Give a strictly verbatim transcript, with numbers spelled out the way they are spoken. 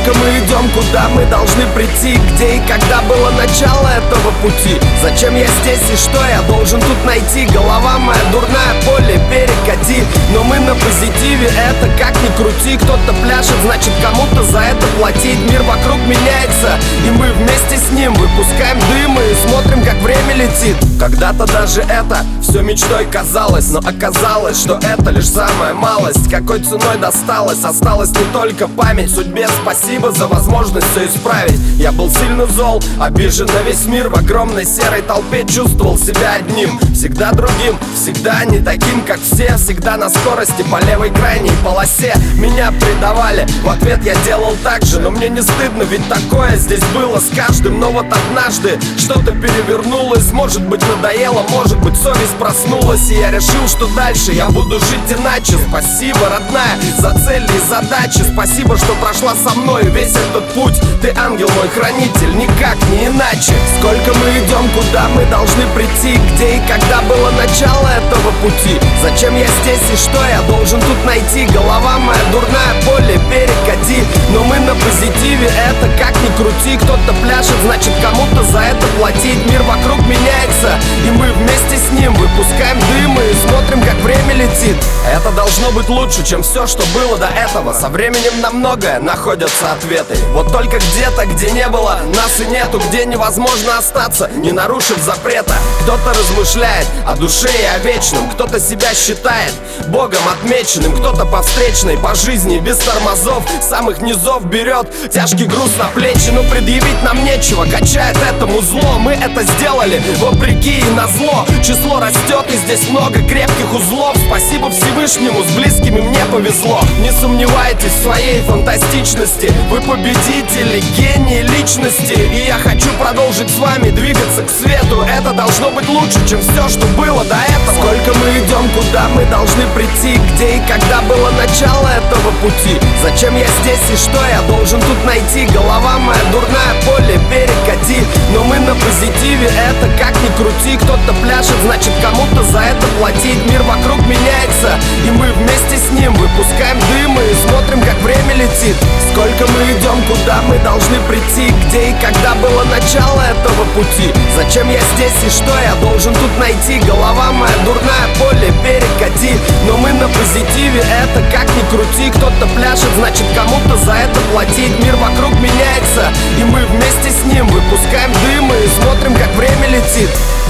Сколько мы идем, куда мы должны прийти, где и когда было начало этого пути. Зачем я здесь и что я должен тут найти? Голова моя дурная, поле перекати. Но мы на позитиве, это как ни крути. Кто-то пляшет, значит кому-то за это платить. Мир вокруг меняется, и мы вместе с ним выпускаем дым и смотрим, как время летит. Когда-то даже это все мечтой казалось, но оказалось, что это лишь самая малость. Какой ценой досталось? Осталась не только память. Судьбе спасибо за возможность все исправить. Я был сильно зол, обижен на весь мир. В огромной серой толпе чувствовал себя одним. Всегда другим, всегда не таким, как все. Всегда на скорости по левой крайней полосе. Меня предавали, в ответ я делал так же. Но мне не стыдно, ведь такое здесь было с каждым. Но вот однажды что-то перевернулось. Может быть надоело, может быть совесть проснулась. И я решил, что дальше я буду жить иначе. Спасибо, родная, за цели и задачи. Спасибо, что прошла со мной весь этот путь. Ты ангел мой хранитель, никак не иначе. Сколько мы идем, куда мы должны прийти, где и когда было начало этого пути. Зачем я здесь и что я должен тут найти? Голова моя дурная, поле перекати. Но мы на позитиве, это как ни крути. Кто-то пляшет, значит кому-то за это платить. Мир вокруг меняется, и мы вместе с ним выпускаем дым и смотрим, как время летит. Это должно быть лучше, чем все, что было до этого. Со временем на многое находятся ответы. Вот только где-то, где не было, нас и нету. Где невозможно остаться, не нарушив запрета. Кто-то размышляет о душе и о вечном. Кто-то себя считает Богом отмеченным. Кто-то по встречной, по жизни, без тормозов, самых низов берет тяжкий груз на плечи. Но предъявить нам нечего, качает этому зло. Мы это сделали вопреки и назло. Число растет, и здесь много крепких узлов. Спасибо Всевышнему, с близкими мне повезло. Не сомневайтесь в своей фантастичности. Вы победители, гении личности. И я хочу продолжить с вами двигаться к свету. Это должно быть лучше, чем все, что было до этого. Сколько мы идем, куда мы должны прийти, где и когда было начало этого пути. Зачем я здесь и что я должен тут найти? Голова моя дурная, поле перекати. Но мы на позитиве, это как ни крути. Кто-то пляшет, значит кому-то за это платить. Мир вокруг меняется, и мы вместе с ним выпускаем дым и смотрим, как время летит. Сколько мы идем, куда мы должны прийти, где и когда было начало этого пути. Зачем я здесь и что я должен тут найти? Голова моя дурная, поле перекати. Но мы на позитиве, это как ни крути. Кто-то пляшет, значит кому-то за это платить. Мир вокруг меняется, и мы вместе с ним выпускаем дым и смотрим, как время летит.